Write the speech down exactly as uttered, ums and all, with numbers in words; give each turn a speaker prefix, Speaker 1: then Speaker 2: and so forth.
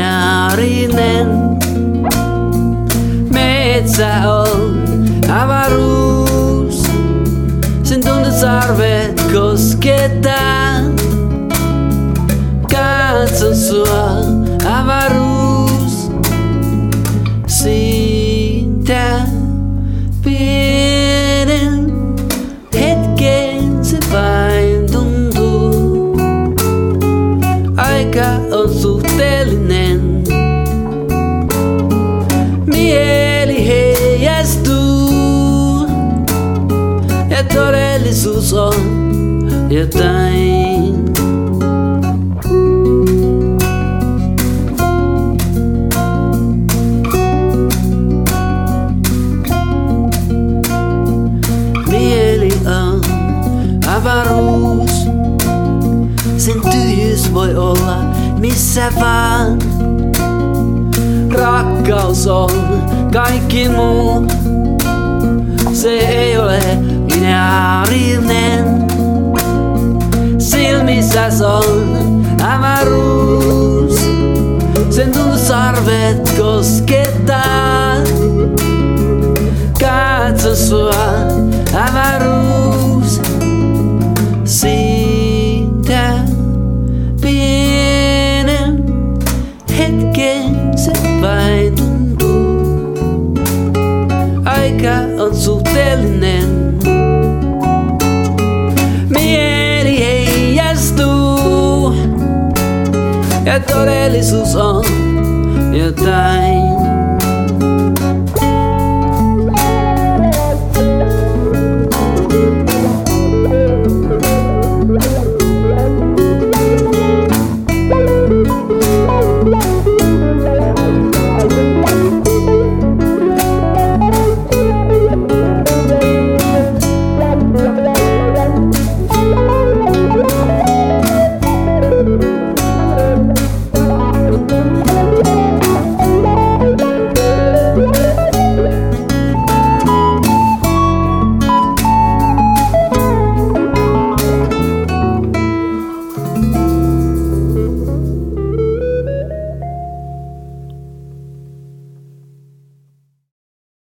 Speaker 1: lineaarinen. Metsä on avaruus, sen tunnet sarvet kosketaan. Katson sua, avaruus, siitä pienen hetken se vain tuntuu. Aika on suhteellinen, mieli heijastuu ja todellisuus on jotain. Mieli on avaruus, sen tyhjyys voi olla missä vaan. Rakkaus on kaikki muu, se ei ole lineaarinen. Silmissäs on avaruus, sen tuntuu sarvet koskettaa. Katso sua, avaruus, siitä pienen hetken se vain tuntuu. Aika on suhteellinen, mieli heijastuu ja todellisuus on jotain.